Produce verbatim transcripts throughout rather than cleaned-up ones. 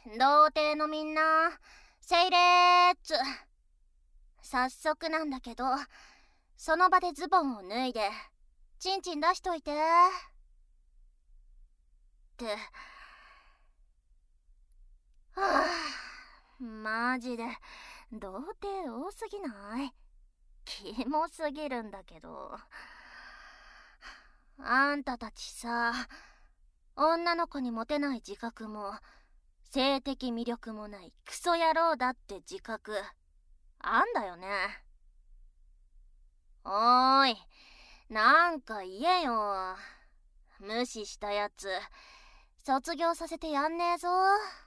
童貞のみんな、セイレーツ。早速なんだけど、その場でズボンを脱いでチンチン出しといてって。はあ、マジで童貞多すぎない？キモすぎるんだけど。あんたたちさ、女の子にモテない自覚も性的魅力もないクソ野郎だって自覚あんだよね。おーい、なんか言えよ。無視したやつ卒業させてやんねえぞ。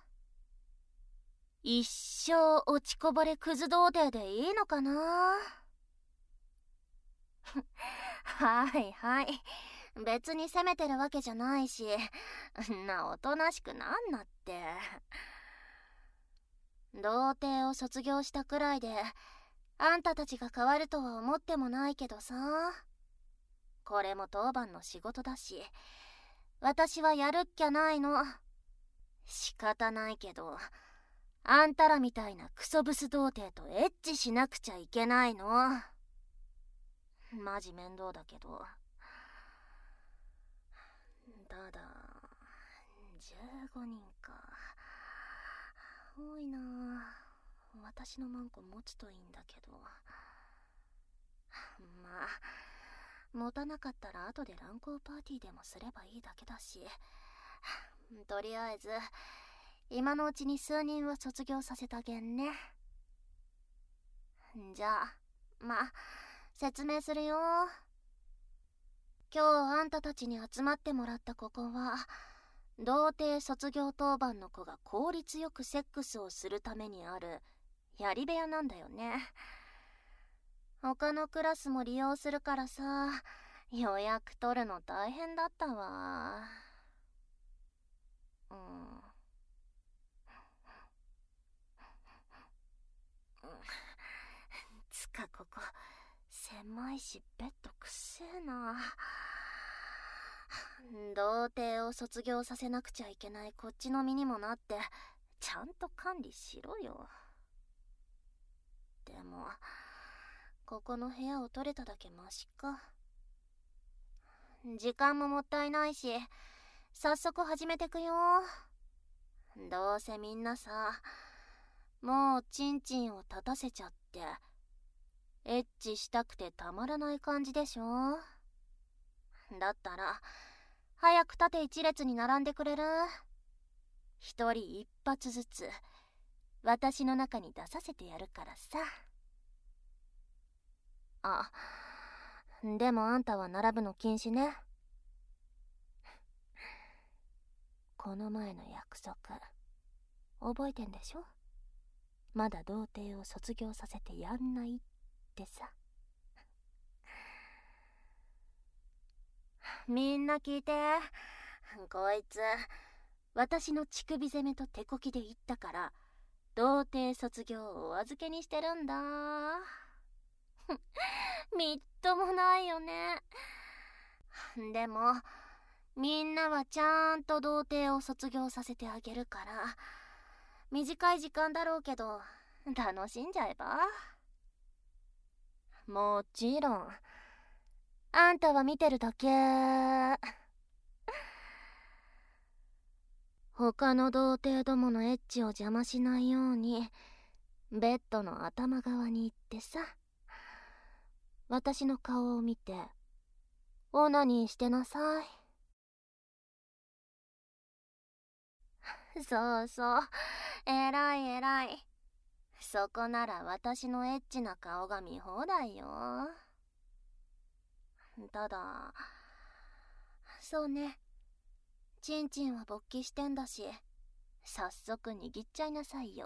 一生落ちこぼれクズ童貞でいいのかな。はいはい、別に責めてるわけじゃないし、なおとなしくなんなって。童貞を卒業したくらいであんたたちが変わるとは思ってもないけどさ。これも当番の仕事だし、私はやるっきゃないの。仕方ないけど、あんたらみたいなクソブス童貞とエッチしなくちゃいけないの。マジ面倒だけど。ただじゅうごにんか、多いな。私のマンコ持つといいんだけど。まあ持たなかったら後で乱交パーティーでもすればいいだけだし、とりあえず今のうちに数人は卒業させたげんね。じゃあまあ説明するよ。今日あんたたちに集まってもらったここは童貞卒業当番の子が効率よくセックスをするためにあるやり部屋なんだよね。他のクラスも利用するからさ、予約取るの大変だったわ。うんつかここ狭いしベッドくせえな。童貞を卒業させなくちゃいけないこっちの身にもなってちゃんと管理しろよ。でもここの部屋を取れただけマシか。時間ももったいないし早速始めてくよ。どうせみんなさ、もうチンチンを立たせちゃってエッチしたくてたまらない感じでしょ。だったら早く縦一列に並んでくれる？一人一発ずつ私の中に出させてやるからさ。あ、でもあんたは並ぶの禁止ね。この前の約束覚えてんでしょ？まだ童貞を卒業させてやんないってさ。みんな聞いて、こいつ私の乳首攻めと手こきで言ったから童貞卒業をお預けにしてるんだ。みっともないよね。でもみんなはちゃんと童貞を卒業させてあげるから、短い時間だろうけど楽しんじゃえば。もちろんあんたは見てるだけ。他の童貞どものエッチを邪魔しないようにベッドの頭側に行ってさ、私の顔を見てオナニーしてなさい。そうそう、えらいえらい。そこなら私のエッチな顔が見放題よ。ただそうね、チンチンは勃起してんだし早速握っちゃいなさいよ。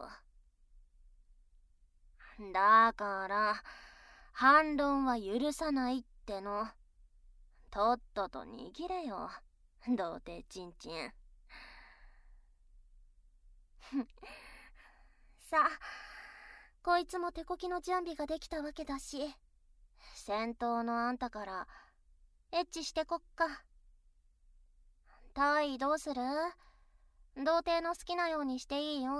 だから反論は許さないっての。とっとと握れよ童貞チンチン。さあ、こいつも手こきの準備ができたわけだし、先頭のあんたからエッチしてこっか。タイどうする？ 童貞の好きなようにしていいよ。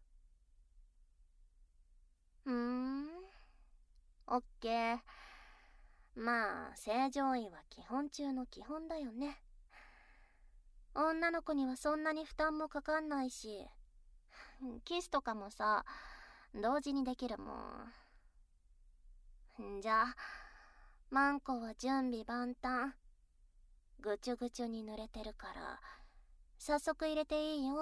ふーん、オッケー。まあ正常位は基本中の基本だよね。女の子にはそんなに負担もかかんないし、キスとかもさ、同時にできるもん。じゃあマンコは準備万端。ぐちゅぐちゅに濡れてるから早速入れていいよ。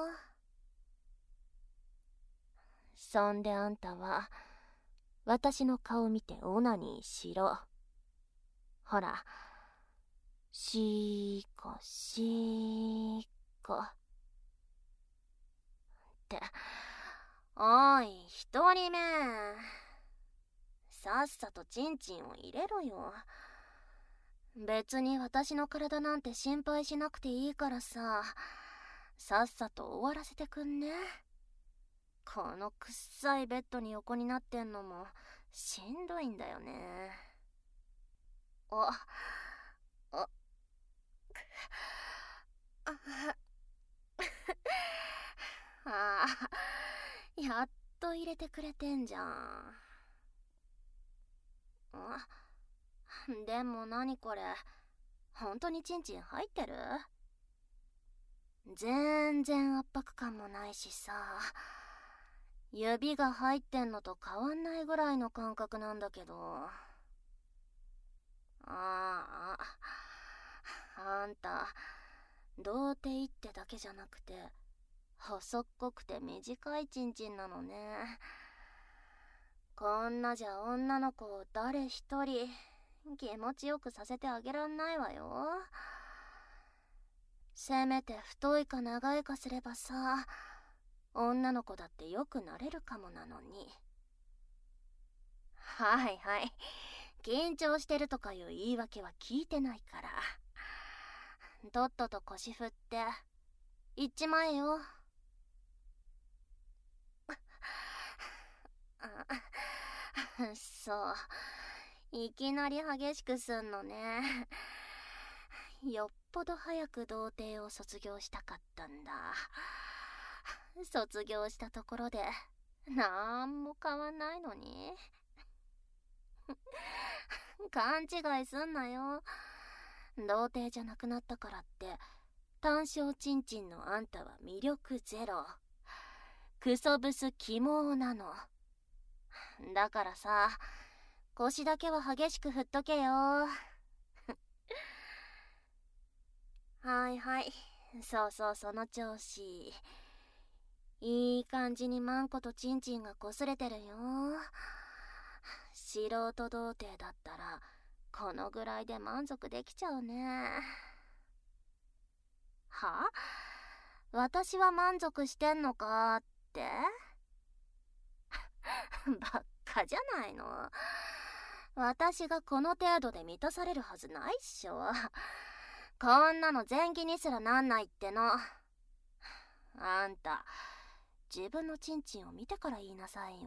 そんであんたは私の顔見てオナニーしろ。ほら、しーこしーこって。おい、一人目、さっさとチンチンを入れろよ。別に私の体なんて心配しなくていいからさ、さっさと終わらせてくんね。このくっさいベッドに横になってんのもしんどいんだよね。あ、あ、ああ、やっと入れてくれてんじゃん。あ、でも何これ、本当にチンチン入ってる？全然圧迫感もないしさ、指が入ってんのと変わんないぐらいの感覚なんだけど。ああ、あんた童貞ってだけじゃなくて細っこくて短いチンチンなのね。こんなじゃ女の子を誰一人気持ちよくさせてあげらんないわよ。せめて太いか長いかすればさ、女の子だってよくなれるかもなのに。はいはい、緊張してるとかいう言い訳は聞いてないから。とっとと腰振って行っちまえよ。そう、いきなり激しくすんのね。よっぽど早く童貞を卒業したかったんだ。卒業したところでなんも変わんないのに。勘違いすんなよ。童貞じゃなくなったからって単焦チンチンのあんたは魅力ゼロ。クソブスキモなの。だからさ、腰だけは激しく振っとけよ。はいはい、そうそう、その調子。いい感じにマンコとチンチンが擦れてるよ。素人童貞だったらこのぐらいで満足できちゃうね。は？私は満足してんのかって？ばっかじゃないの。私がこの程度で満たされるはずないっしょ。こんなの前期にすらなんないっての。あんた自分のチンチンを見てから言いなさいよ。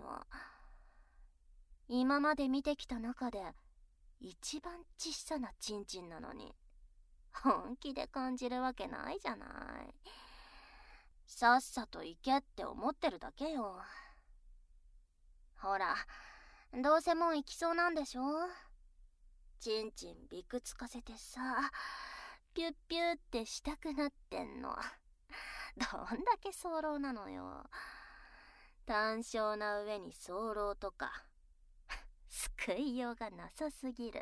今まで見てきた中で一番小さなチンチンなのに本気で感じるわけないじゃない。さっさと行けって思ってるだけよ。ほら、どうせもう行きそうなんでしょ。チンチンびくつかせてさ、ピュッピュッってしたくなってんの。どんだけ早漏なのよ。単焦な上に早漏とか救いようがなさすぎる。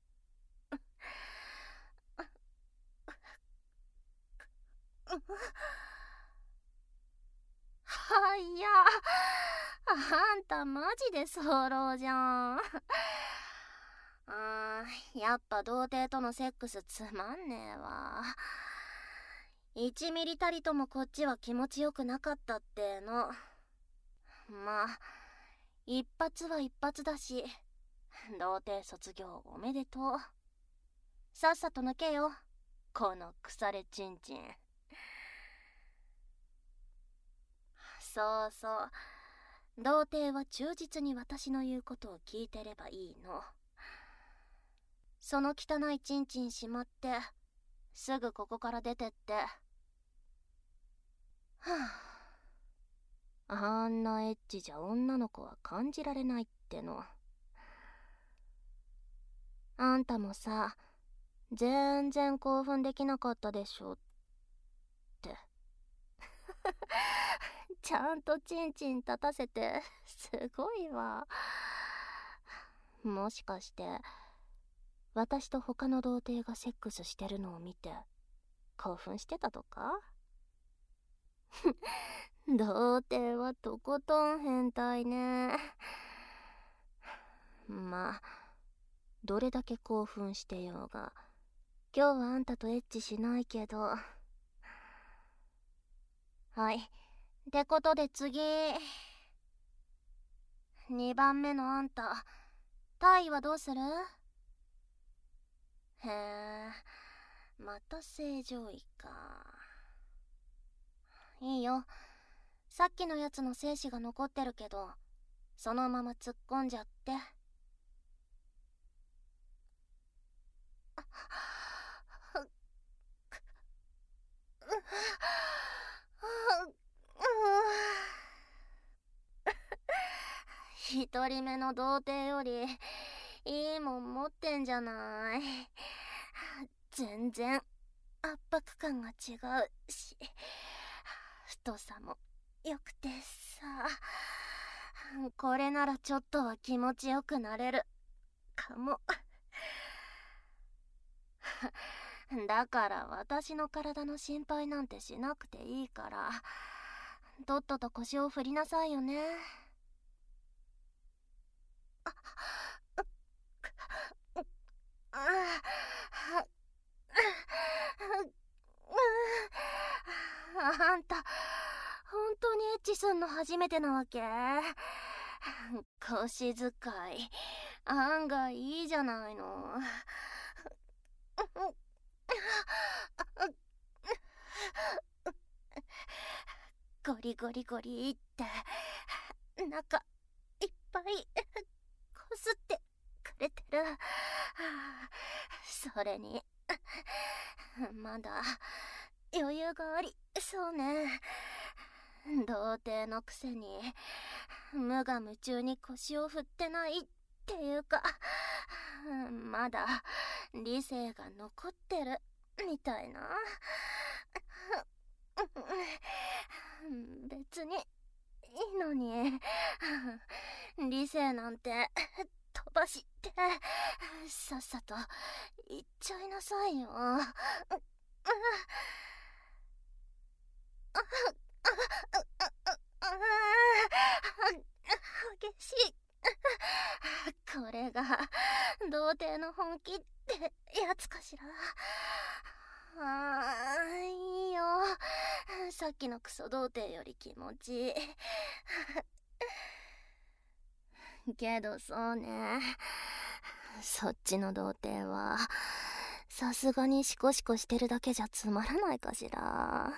はや、あんたマジで早漏じゃん。あー、やっぱ童貞とのセックスつまんねえわ。いちミリたりともこっちは気持ちよくなかったっての。まあ一発は一発だし、童貞卒業おめでとう。さっさと抜けよ、この腐れチンチン。そうそう、童貞は忠実に私の言うことを聞いてればいいの。その汚いチンチンしまってすぐここから出てって。はあんなエッチじゃ女の子は感じられないっての。あんたもさ、全然興奮できなかったでしょって。ちゃんとチンチン立たせてすごいわ。もしかして私と他の童貞がセックスしてるのを見て興奮してたとか？童貞はとことん変態ね。まあどれだけ興奮してようが今日はあんたとエッチしないけど。はい、ってことで次、にばんめのあんた、タイはどうする？へえ、また正常位か。いいよ、さっきのやつの精子が残ってるけどそのまま突っ込んじゃって。一人目の童貞よりいいもん持ってんじゃない。全然圧迫感が違うし、太さもよくてさ、これならちょっとは気持ちよくなれるかも。だから私の体の心配なんてしなくていいから、とっとと腰を振りなさいよね。あんた本当にエッチすんの初めてなわけ？腰使い案外いいじゃないの。ゴリゴリゴリって中いっぱいこすってくれてる。それにまだ余裕がありそうね。童貞のくせに無我夢中に腰を振ってないっていうか、まだ理性が残ってるみたいな。別にいいのに、理性なんて飛ばしてさっさと行っちゃいなさいよ。激しい。これが童貞の本気ってやつかしら。あー、いいよ、さっきのクソ童貞より気持ちいい。けどそうね、そっちの童貞はさすがにシコシコしてるだけじゃつまらないかしら。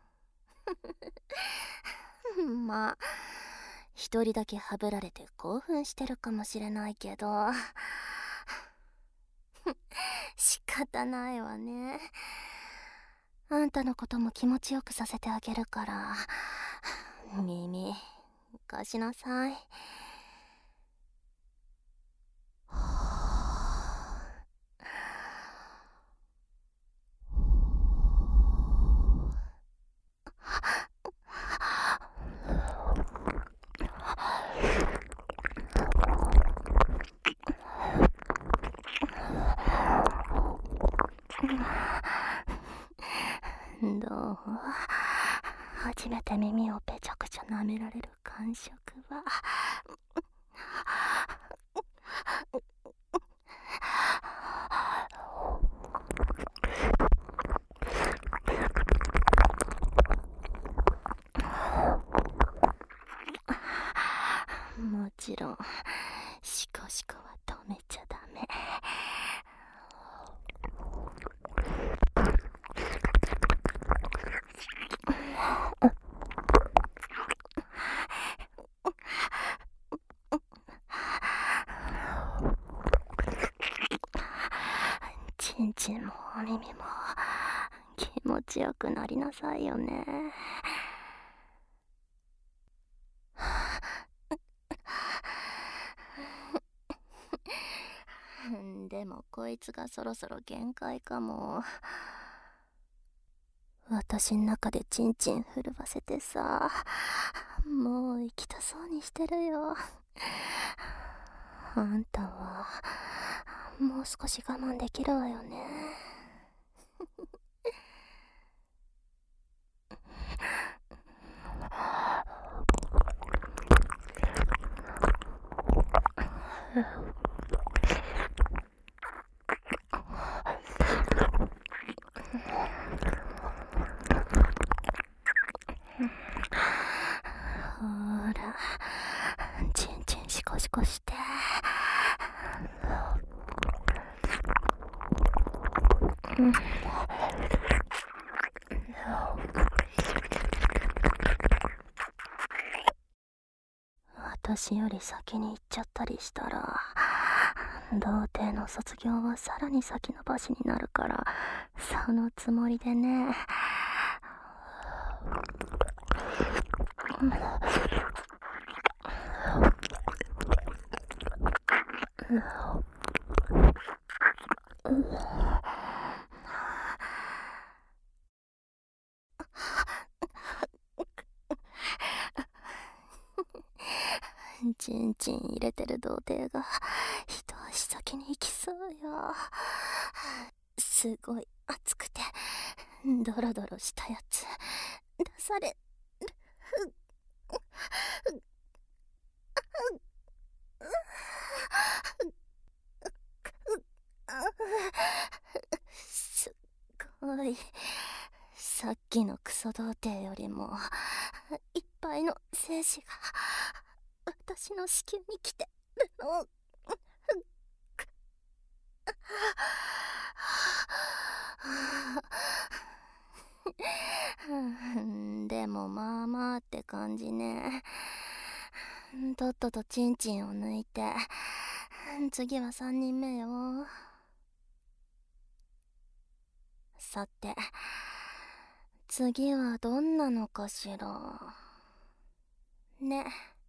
まあ一人だけはぶられて興奮してるかもしれないけど仕方ないわね。あんたのことも気持ちよくさせてあげるから、耳貸しなさい。どう？初めて耳をぺちゃくちゃ舐められる感触は。もちろんシコシコは止めちゃダメ。ちんちんもお耳も気持ちよくなりなさいよね。 もこいつがそろそろ限界かも。私ん中でチンチン震わせてさ、もう行きたそうにしてるよ。あんたはもう少し我慢できるわよね。ほら、チンチンシコシコして。うん、私より先に行っちゃったりしたら、童貞の卒業はさらに先延ばしになるから、そのつもりでね。チンチン入れてる童貞が一足先に行きそうよ。すごい熱くてドロドロしたやつ出される。すっごい、さっきのクソ童貞よりもいっぱいの精子が私の子宮に来てるの。でもまあまあって感じね。とっととチンチンを抜いて、次はさんにんめよ。さて、次はどんなのかしらね。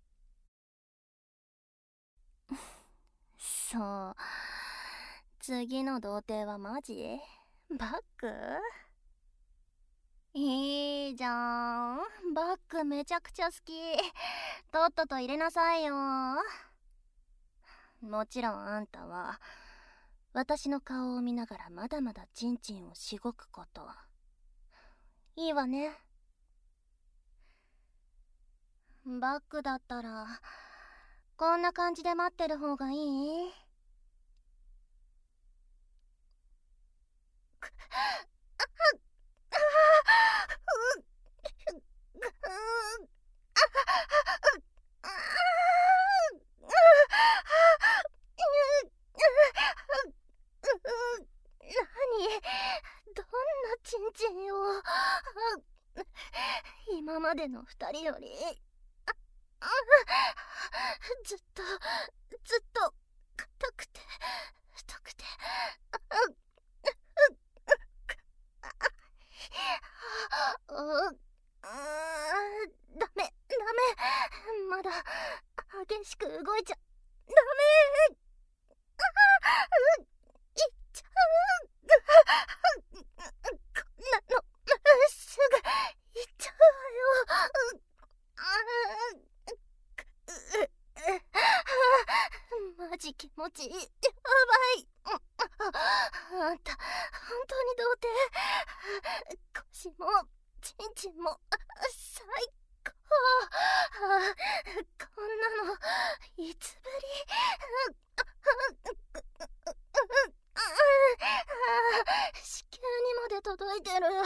そう、次の童貞はマジ？バック？いいじゃん、バックめちゃくちゃ好き。とっとと入れなさいよ。もちろんあんたは私の顔を見ながらまだまだチンチンをしごくこと。いいわね。バックだったらこんな感じで待ってる方がいい？チンチンを今までの二人よりずっとずっと硬くて太くて、ダメダメ、まだ激しく動いちゃダメ。いっちゃう。こんなのすぐいっちゃうわよ。マジ気持ちいい。やばい。あんた本当に童貞？腰もチンチンも最高。こんなのいつぶり？子宮にまで届いてる。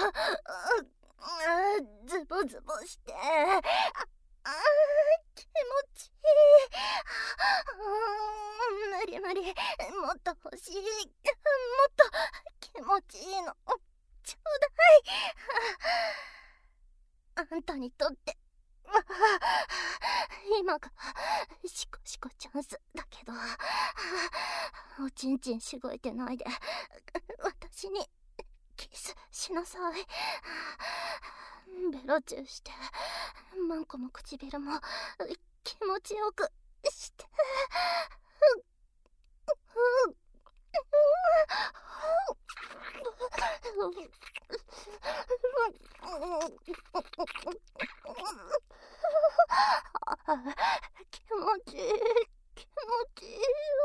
ズボズボして、あ気持ちいい。無理無理、もっと欲しい。もっと気持ちいいのちょうだい。あんたにとって今がシコシコチャンスだけど、おちんちんしごいてないで私にキスしなさい。ベロチューして、マンコも唇も気持ちよくして。 気持ちいい、気持ちいいよ。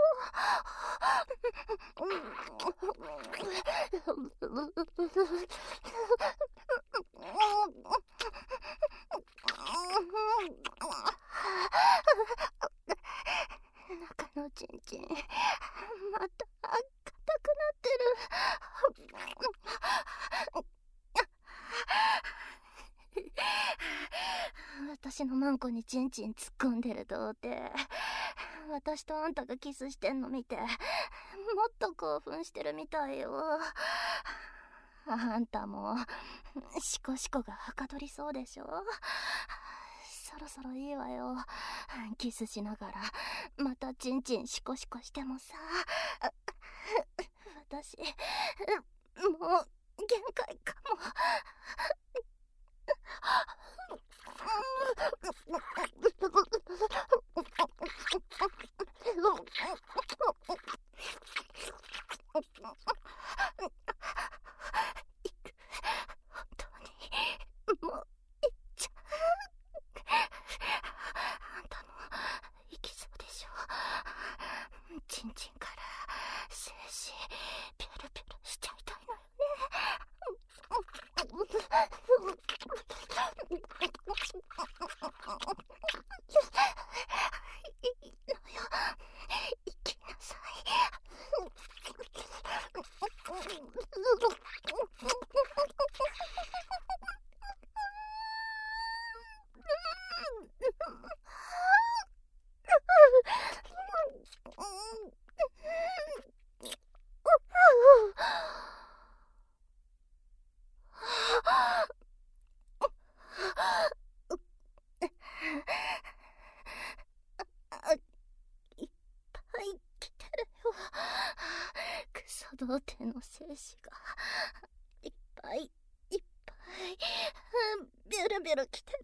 中のチンチン、また硬くなってる。私のマンコにチンチン突っ込んでる童貞、私とあんたがキスしてんの見てもっと興奮してるみたいよ。あんたもシコシコがはかどりそうでしょ。そろそろいいわよ。キスしながらまたチンチンシコシコしてもさ、私もう限界かも。本当にもういっちゃう。あんたもいきそうでしょ。チンチンから精子ピュルピュルしちゃいたいのよね。いいのよ、行きなさい。いっぱい来てるよ。クソ童貞の精子がいっぱいいっぱいビュルビュル来てる。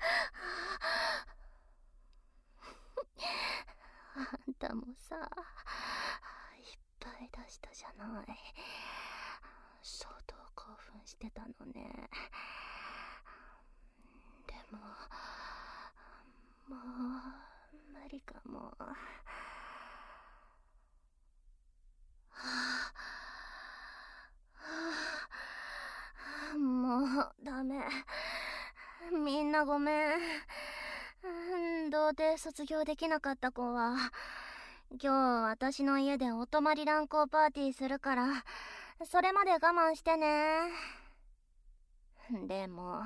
あんたもさ、いっぱい出したじゃない。相当興奮してたのね。でももう無理かも。はあ、もうダメ。みんなごめん。童貞卒業できなかった子は今日私の家でお泊まり乱交パーティーするから、それまで我慢してね。でも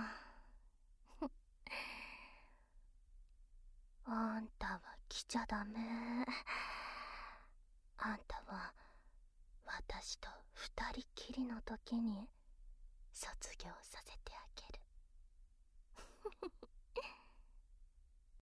あんたは来ちゃダメ。あんたは私と二人きりの時に卒業さ